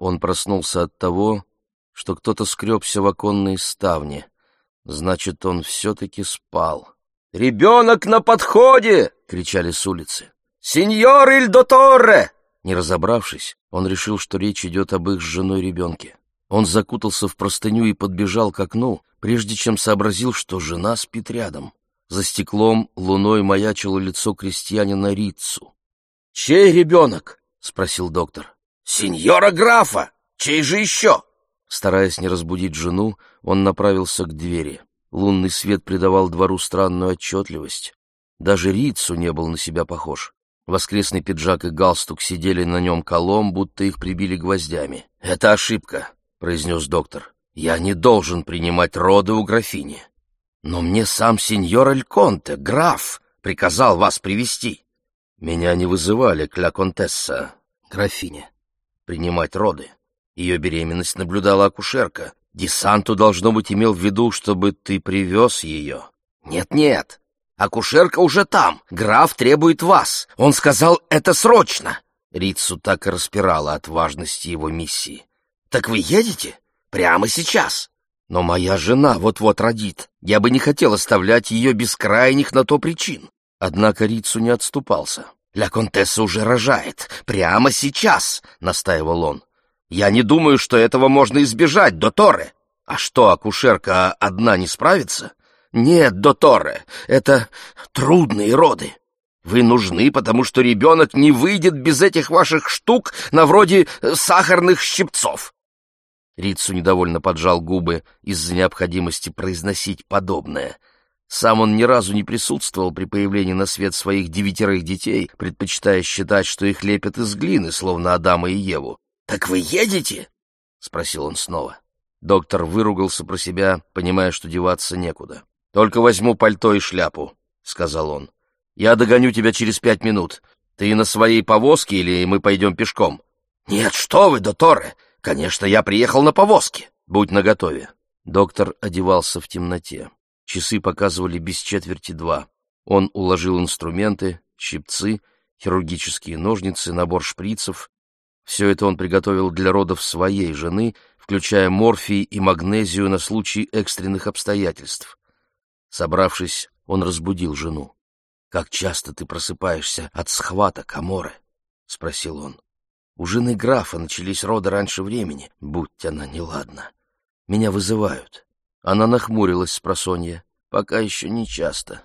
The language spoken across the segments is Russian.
Он проснулся от того, что кто-то скребся в оконные ставни. Значит, он все-таки спал. «Ребенок на подходе!» — кричали с улицы. «Синьор иль дотторе!» Не разобравшись, он решил, что речь идет об их с женой ребенке. Он закутался в простыню и подбежал к окну, прежде чем сообразил, что жена спит рядом. За стеклом луной маячило лицо крестьянина Риццу. «Чей ребенок?» — спросил доктор. «Синьора графа! Чей же еще?» Стараясь не разбудить жену, он направился к двери. Лунный свет придавал двору странную отчетливость. Даже Риццу не был на себя похож. Воскресный пиджак и галстук сидели на нем колом, будто их прибили гвоздями. «Это ошибка», — произнес доктор. «Я не должен принимать роды у графини. Но мне сам сеньор Эль Конте, граф, приказал вас привести. Меня не вызывали к ля контесса, графине, принимать роды. Ее беременность наблюдала акушерка. Десанту, должно быть, имел в виду, чтобы ты привез ее». «Нет-нет, акушерка уже там. Граф требует вас. Он сказал, это срочно». Риццу так и распирала от важности его миссии. «Так вы едете? Прямо сейчас?» «Но моя жена вот-вот родит. Я бы не хотел оставлять ее без крайних на то причин». Однако Риццу не отступался. «Ля контесса уже рожает. Прямо сейчас», — настаивал он. «Я не думаю, что этого можно избежать, дотторе». «А что, акушерка одна не справится?» «Нет, дотторе, это трудные роды. Вы нужны, потому что ребенок не выйдет без этих ваших штук на вроде сахарных щипцов». Риццу недовольно поджал губы из-за необходимости произносить подобное. Сам он ни разу не присутствовал при появлении на свет своих 9 детей, предпочитая считать, что их лепят из глины, словно Адама и Еву. «Так вы едете?» — спросил он снова. Доктор выругался про себя, понимая, что деваться некуда. «Только возьму пальто и шляпу», — сказал он. «Я догоню тебя через 5 минут. Ты на своей повозке или мы пойдем пешком?» «Нет, что вы, дотторе! Конечно, я приехал на повозке. Будь наготове». Доктор одевался в темноте. Часы показывали без четверти 2. Он уложил инструменты, щипцы, хирургические ножницы, набор шприцев. Все это он приготовил для родов своей жены, включая морфий и магнезию на случай экстренных обстоятельств. Собравшись, он разбудил жену. «Как часто ты просыпаешься от схваток, Аморе?» — спросил он. «У жены графа начались роды раньше времени, будь она неладна. Меня вызывают». Она нахмурилась спросонья. «Пока еще не часто.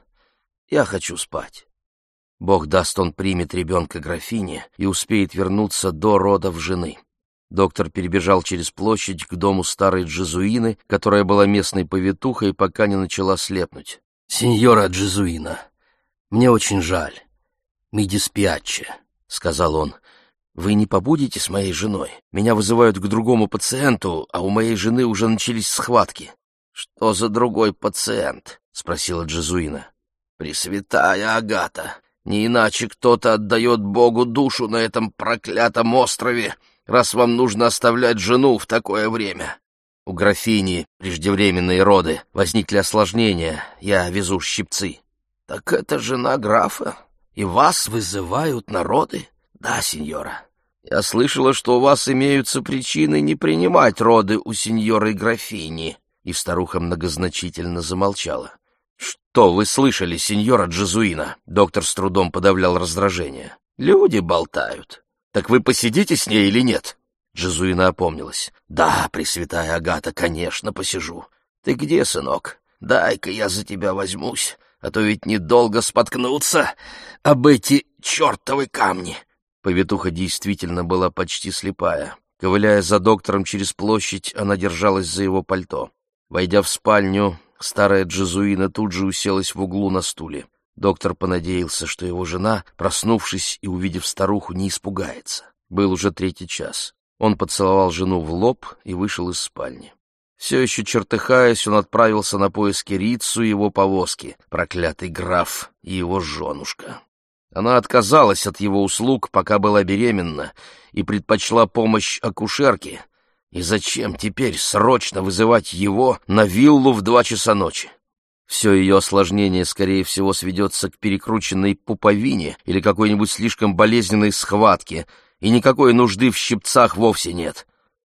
Я хочу спать». Бог даст, он примет ребенка графини и успеет вернуться до родов жены. Доктор перебежал через площадь к дому старой Джезуины, которая была местной повитухой, пока не начала слепнуть. «Синьора Джезуина, мне очень жаль. Ми диспиачче», — сказал он. «Вы не побудете с моей женой? Меня вызывают к другому пациенту, а у моей жены уже начались схватки». «Что за другой пациент?» — спросила Джезуина. «Пресвятая Агата, не иначе кто-то отдает Богу душу на этом проклятом острове, раз вам нужно оставлять жену в такое время. У графини преждевременные роды, возникли осложнения, я везу щипцы». «Так это жена графа, и вас вызывают на роды?» «Да, сеньора. Я слышала, что у вас имеются причины не принимать роды у сеньоры графини». И старуха многозначительно замолчала. «Что вы слышали, сеньора Джезуина?» Доктор с трудом подавлял раздражение. «Люди болтают. Так вы посидите с ней или нет?» Джезуина опомнилась. «Да, пресвятая Агата, конечно, посижу. Ты где, сынок? Дай-ка я за тебя возьмусь, а то ведь недолго споткнуться об эти чертовы камни». Повитуха действительно была почти слепая. Ковыляя за доктором через площадь, она держалась за его пальто. Войдя в спальню, старая Джезуина тут же уселась в углу на стуле. Доктор понадеялся, что его жена, проснувшись и увидев старуху, не испугается. Был уже 3-й час. Он поцеловал жену в лоб и вышел из спальни. Все еще чертыхаясь, он отправился на поиски Риццу и его повозки, проклятый граф и его женушка. Она отказалась от его услуг, пока была беременна, и предпочла помощь акушерки. И зачем теперь срочно вызывать его на виллу в 2 часа ночи? Все ее осложнение, скорее всего, сведется к перекрученной пуповине или какой-нибудь слишком болезненной схватке, и никакой нужды в щипцах вовсе нет.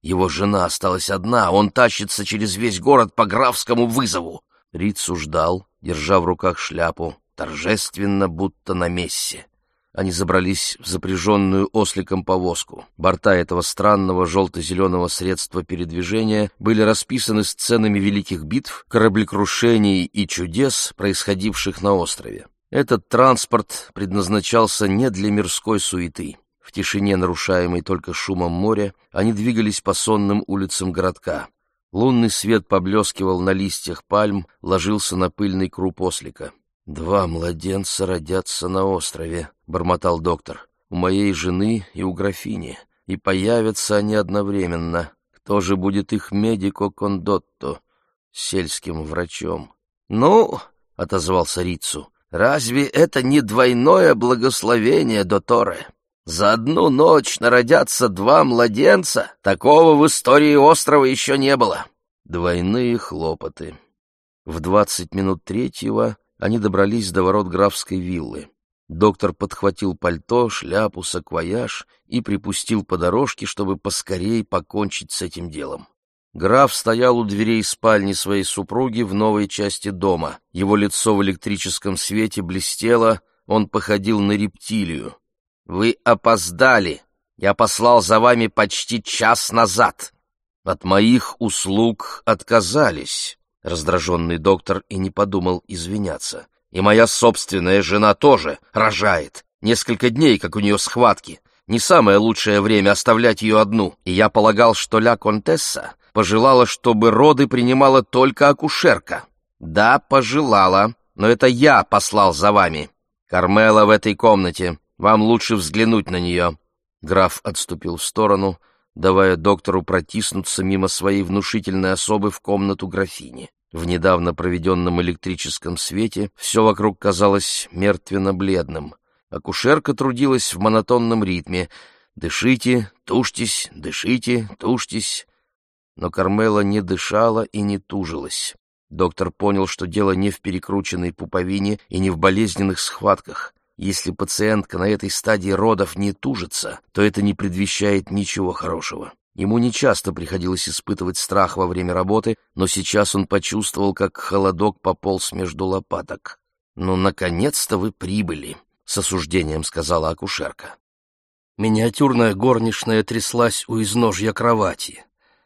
Его жена осталась одна, он тащится через весь город по графскому вызову. Риццу ждал, держа в руках шляпу, торжественно, будто на мессе. Они забрались в запряженную осликом повозку. Борта этого странного желто-зеленого средства передвижения были расписаны сценами великих битв, кораблекрушений и чудес, происходивших на острове. Этот транспорт предназначался не для мирской суеты. В тишине, нарушаемой только шумом моря, они двигались по сонным улицам городка. Лунный свет поблескивал на листьях пальм, ложился на пыльный круп ослика. «2 младенца родятся на острове», — бормотал доктор. «У моей жены и у графини. И появятся они одновременно. Кто же будет их медико-кондотто, сельским врачом?» «Ну, — отозвался Риццу, — разве это не двойное благословение, дотторе? За одну ночь народятся 2 младенца? Такого в истории острова еще не было». Двойные хлопоты. В 20 минут 3-го они добрались до ворот графской виллы. Доктор подхватил пальто, шляпу, саквояж и припустил по дорожке, чтобы поскорей покончить с этим делом. Граф стоял у дверей спальни своей супруги в новой части дома. Его лицо в электрическом свете блестело, он походил на рептилию. «Вы опоздали. Я послал за вами почти час назад». «От моих услуг отказались». Раздраженный доктор и не подумал извиняться. «И моя собственная жена тоже рожает. Несколько дней, как у нее схватки. Не самое лучшее время оставлять ее одну. И я полагал, что ля Контесса пожелала, чтобы роды принимала только акушерка». «Да, пожелала, но это я послал за вами. Кармела в этой комнате. Вам лучше взглянуть на нее». Граф отступил в сторону, давая доктору протиснуться мимо своей внушительной особы в комнату графини. В недавно проведенном электрическом свете все вокруг казалось мертвенно-бледным. Акушерка трудилась в монотонном ритме. «Дышите, тушьтесь, дышите, тушьтесь». Но Кармела не дышала и не тужилась. Доктор понял, что дело не в перекрученной пуповине и не в болезненных схватках. Если пациентка на этой стадии родов не тужится, то это не предвещает ничего хорошего. Ему нечасто приходилось испытывать страх во время работы, но сейчас он почувствовал, как холодок пополз между лопаток. «Ну, наконец-то вы прибыли», — с осуждением сказала акушерка. Миниатюрная горничная тряслась у изножья кровати.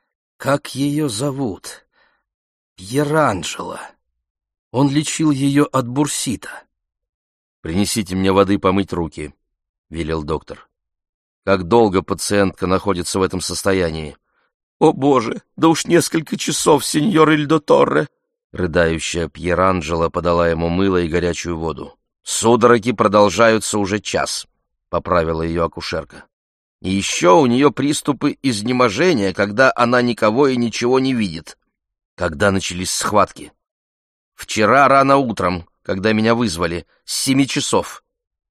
«Как ее зовут?» «Пьеранджело. Он лечил ее от бурсита». «Принесите мне воды помыть руки», — велел доктор. «Как долго пациентка находится в этом состоянии?» «О, Боже, да уж несколько часов, сеньор Ильдоторре!» Рыдающая Пьеранджело подала ему мыло и горячую воду. «Судороги продолжаются уже час», — поправила ее акушерка. «И еще у нее приступы изнеможения, когда она никого и ничего не видит». «Когда начались схватки?» «Вчера рано утром, когда меня вызвали, с 7 часов».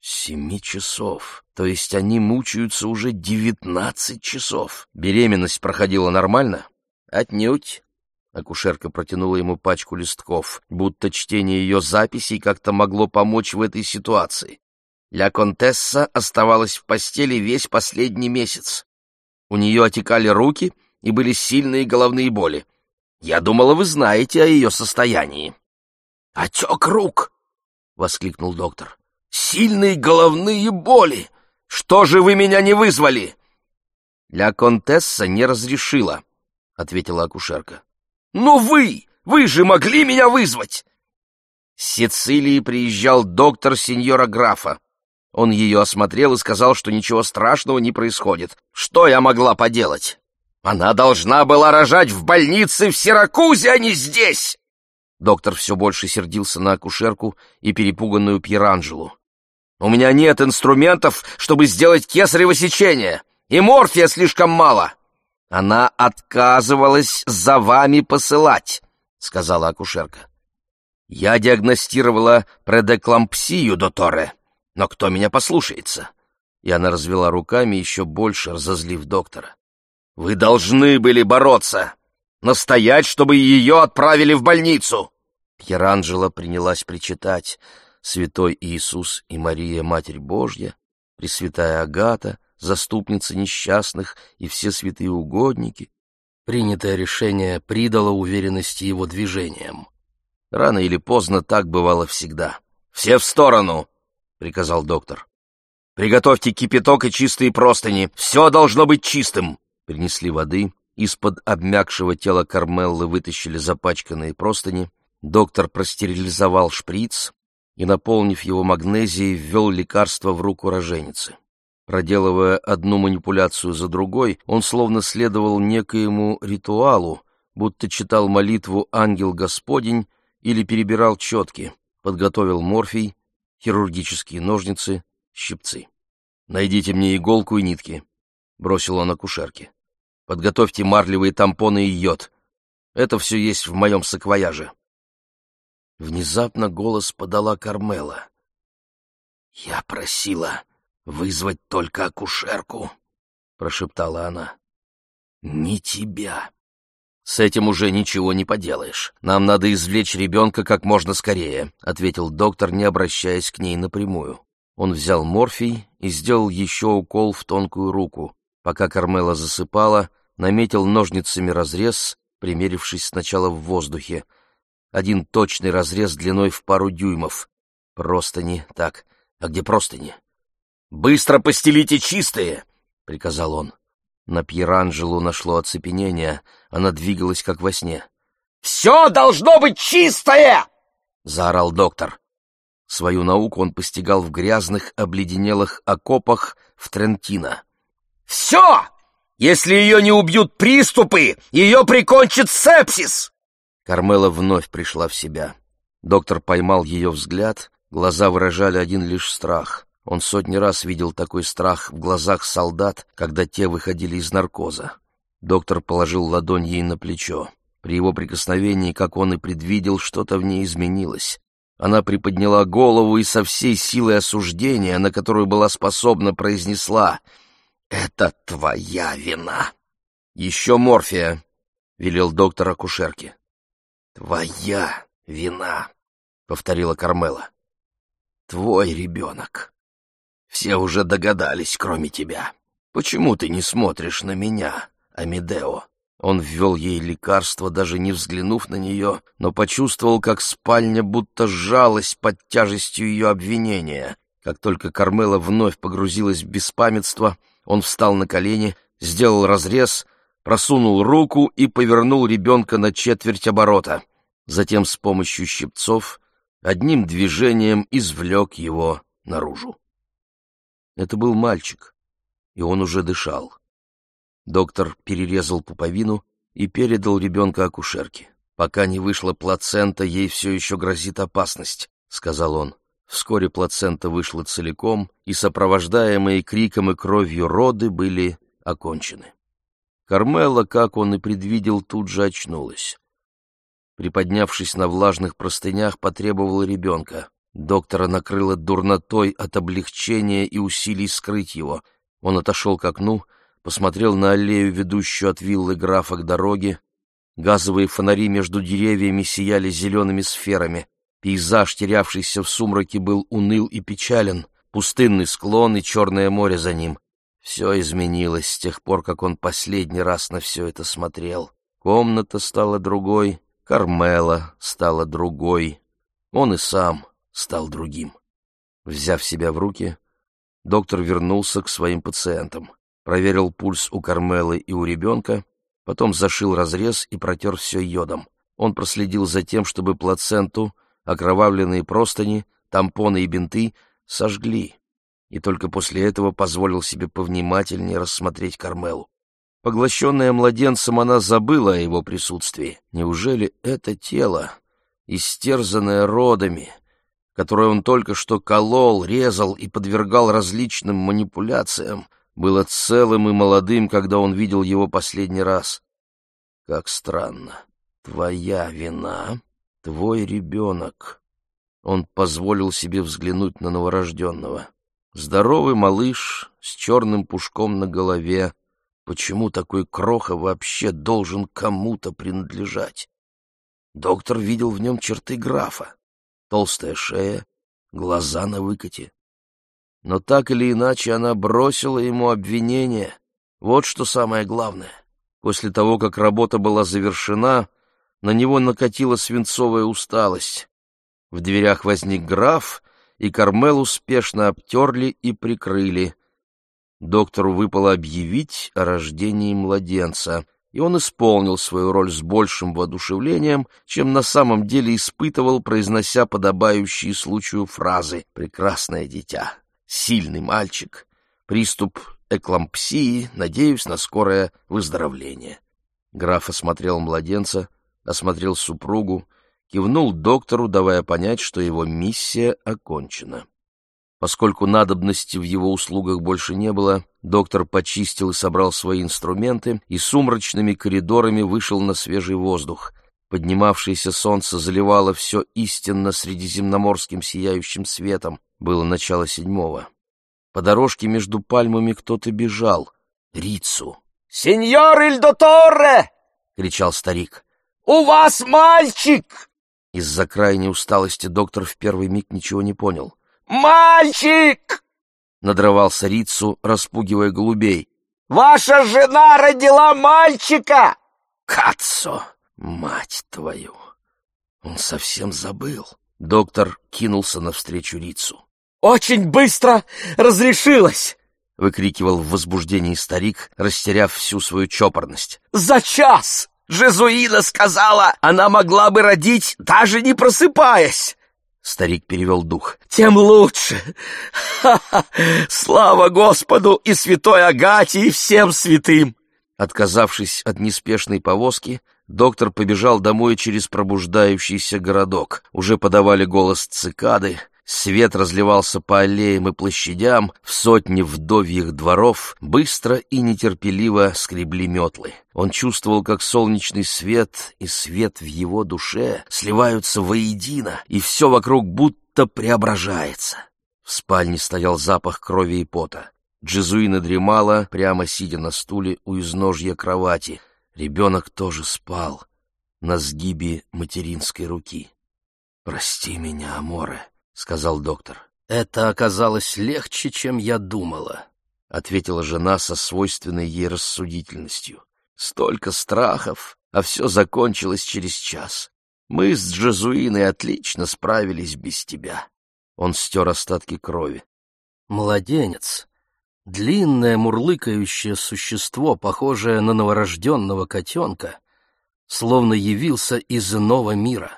7 часов. То есть они мучаются уже 19 часов. Беременность проходила нормально? Отнюдь. Акушерка протянула ему пачку листков, будто чтение ее записей как-то могло помочь в этой ситуации. Ля Контесса оставалась в постели весь последний месяц. У нее отекали руки и были сильные головные боли. Я думала, вы знаете о ее состоянии. «Отек рук!» — воскликнул доктор. «Сильные головные боли! Что же вы меня не вызвали?» «Ля Контесса не разрешила», — ответила акушерка. «Но вы же могли меня вызвать!» С Сицилии приезжал доктор сеньора графа. Он ее осмотрел и сказал, что ничего страшного не происходит. Что я могла поделать? Она должна была рожать в больнице в Сиракузе, а не здесь!» Доктор все больше сердился на акушерку и перепуганную Пьеранджелу. «У меня нет инструментов, чтобы сделать кесарево сечение, и морфия слишком мало». «Она отказывалась за вами посылать», — сказала акушерка. «Я диагностировала предэклампсию, дотторе, но кто меня послушается?» И она развела руками, еще больше разозлив доктора. «Вы должны были бороться, настоять, чтобы ее отправили в больницу!» Пьеранджело принялась причитать: «Святой Иисус и Мария, Матерь Божья, Пресвятая Агата, заступница несчастных и все святые угодники, Принятое решение придало уверенности его движениям. Рано или поздно так бывало всегда. «Все в сторону!» — приказал доктор. «Приготовьте кипяток и чистые простыни. Все должно быть чистым!» Принесли воды. Из-под обмякшего тела Кармеллы вытащили запачканные простыни. Доктор простерилизовал шприц и, наполнив его магнезией, ввел лекарство в руку роженицы. Проделывая одну манипуляцию за другой, он словно следовал некоему ритуалу, будто читал молитву «Ангел Господень» или перебирал четки, подготовил морфий, хирургические ножницы, щипцы. «Найдите мне иголку и нитки», — бросил он акушерке. «Подготовьте марлевые тампоны и йод. Это все есть в моем саквояже». Внезапно голос подала Кармела. «Я просила вызвать только акушерку», — прошептала она. «Не тебя». «С этим уже ничего не поделаешь. Нам надо извлечь ребенка как можно скорее», — ответил доктор, не обращаясь к ней напрямую. Он взял морфий и сделал еще укол в тонкую руку. Пока Кармела засыпала, наметил ножницами разрез, примерившись сначала в воздухе. Один точный разрез длиной в пару дюймов. Простыни. Так, а где простыни? «Быстро постелите чистые!» — приказал он. На Пьеранджелу нашло оцепенение. Она двигалась, как во сне. «Все должно быть чистое!» — заорал доктор. Свою науку он постигал в грязных, обледенелых окопах в Трентино. «Все! Если ее не убьют приступы, ее прикончит сепсис!» Кармела вновь пришла в себя. Доктор поймал ее взгляд, глаза выражали один лишь страх. Он сотни раз видел такой страх в глазах солдат, когда те выходили из наркоза. Доктор положил ладонь ей на плечо. При его прикосновении, как он и предвидел, что-то в ней изменилось. Она приподняла голову и со всей силой осуждения, на которую была способна, произнесла: «Это твоя вина!» «Еще морфия!» — велел доктор акушерке. «Твоя вина!» — повторила Кармела. «Твой ребенок. Все уже догадались, кроме тебя. Почему ты не смотришь на меня, Амедео?» Он ввел ей лекарство, даже не взглянув на нее, но почувствовал, как спальня будто сжалась под тяжестью ее обвинения. Как только Кармела вновь погрузилась в беспамятство, он встал на колени, сделал разрез, просунул руку и повернул ребенка на четверть оборота. Затем с помощью щипцов одним движением извлек его наружу. Это был мальчик, и он уже дышал. Доктор перерезал пуповину и передал ребенка акушерке. «Пока не вышла плацента, ей все еще грозит опасность», — сказал он. Вскоре плацента вышла целиком, и сопровождаемые криком и кровью роды были окончены. Кармела, как он и предвидел, тут же очнулась. Приподнявшись на влажных простынях, потребовала ребенка. Доктора накрыло дурнотой от облегчения и усилий скрыть его. Он отошел к окну, посмотрел на аллею, ведущую от виллы графа к дороге. Газовые фонари между деревьями сияли зелеными сферами. Пейзаж, терявшийся в сумраке, был уныл и печален. Пустынный склон и Черное море за ним. Все изменилось с тех пор, как он последний раз на все это смотрел. Комната стала другой, Кармела стала другой. Он и сам стал другим. Взяв себя в руки, доктор вернулся к своим пациентам. Проверил пульс у Кармелы и у ребенка, потом зашил разрез и протер все йодом. Он проследил за тем, чтобы плаценту, окровавленные простыни, тампоны и бинты сожгли, и только после этого позволил себе повнимательнее рассмотреть Кармелу. Поглощенная младенцем, она забыла о его присутствии. Неужели это тело, истерзанное родами, которое он только что колол, резал и подвергал различным манипуляциям, было целым и молодым, когда он видел его последний раз? Как странно. Твоя вина, твой ребенок. Он позволил себе взглянуть на новорожденного. Здоровый малыш с черным пушком на голове. Почему такой кроха вообще должен кому-то принадлежать? Доктор видел в нем черты графа. Толстая шея, глаза на выкате. Но так или иначе она бросила ему обвинение. Вот что самое главное. После того, как работа была завершена, на него накатила свинцовая усталость. В дверях возник граф, и Кармелу спешно обтерли и прикрыли. Доктору выпало объявить о рождении младенца, и он исполнил свою роль с большим воодушевлением, чем на самом деле испытывал, произнося подобающие случаю фразы: «Прекрасное дитя», «Сильный мальчик», «Приступ эклампсии, надеюсь на скорое выздоровление». Граф осмотрел младенца, осмотрел супругу, кивнул доктору, давая понять, что его миссия окончена. Поскольку надобности в его услугах больше не было, доктор почистил и собрал свои инструменты и сумрачными коридорами вышел на свежий воздух. Поднимавшееся солнце заливало все истинно средиземноморским сияющим светом. Было начало 7-го. По дорожке между пальмами кто-то бежал. Риццу. «Сеньор Ильдоторре!» — кричал старик. «У вас мальчик!» Из-за крайней усталости доктор в первый миг ничего не понял. «Мальчик!» — надрывался Риццу, распугивая голубей. «Ваша жена родила мальчика!» «Каццо, мать твою!» Он совсем забыл. Доктор кинулся навстречу Риццу. «Очень быстро разрешилось!» — выкрикивал в возбуждении старик, растеряв всю свою чопорность. «За час! Жезуина сказала, она могла бы родить, даже не просыпаясь!» Старик перевел дух. «Тем лучше! Ха-ха! Слава Господу и святой Агате и всем святым!» Отказавшись от неспешной повозки, доктор побежал домой через пробуждающийся городок. Уже подавали голос цикады, свет разливался по аллеям и площадям, в сотни вдовьих дворов быстро и нетерпеливо скребли метлы. Он чувствовал, как солнечный свет и свет в его душе сливаются воедино, и все вокруг будто преображается. В спальне стоял запах крови и пота. Джезуина дремала, прямо сидя на стуле у изножья кровати. Ребенок тоже спал на сгибе материнской руки. «Прости меня, Аморе», — сказал доктор. «Это оказалось легче, чем я думала», — ответила жена со свойственной ей рассудительностью. «Столько страхов, а все закончилось через час. Мы с Джезуиной отлично справились без тебя». Он стер остатки крови. «Младенец. Длинное мурлыкающее существо, похожее на новорожденного котенка, словно явился из иного мира».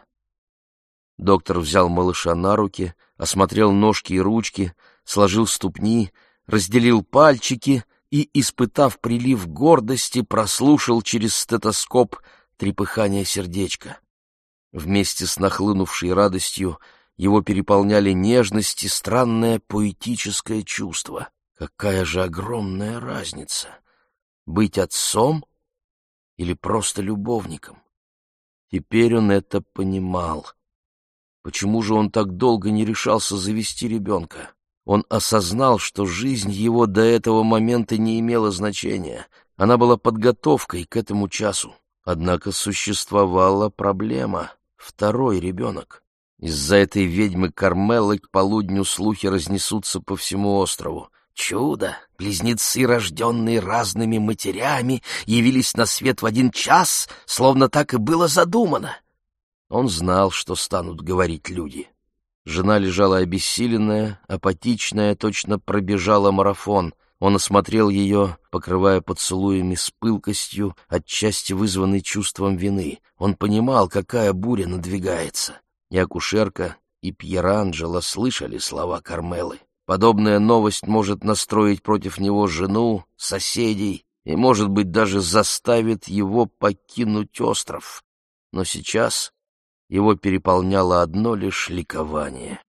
Доктор взял малыша на руки, осмотрел ножки и ручки, сложил ступни, разделил пальчики и, испытав прилив гордости, прослушал через стетоскоп трепыхание сердечка. Вместе с нахлынувшей радостью его переполняли нежность и странное поэтическое чувство. Какая же огромная разница — быть отцом или просто любовником? Теперь он это понимал. Почему же он так долго не решался завести ребенка? Он осознал, что жизнь его до этого момента не имела значения. Она была подготовкой к этому часу. Однако существовала проблема — второй ребенок. Из-за этой ведьмы Кармеллы к полудню слухи разнесутся по всему острову. Чудо! Близнецы, рожденные разными матерями, явились на свет в один час, словно так и было задумано. Он знал, что станут говорить люди. Жена лежала обессиленная, апатичная, точно пробежала марафон. Он осмотрел ее, покрывая поцелуями с пылкостью, отчасти вызванной чувством вины. Он понимал, какая буря надвигается. И акушерка, и Пьеранджело слышали слова Кармеллы. Подобная новость может настроить против него жену, соседей и, может быть, даже заставит его покинуть остров. Но сейчас его переполняло одно лишь ликование.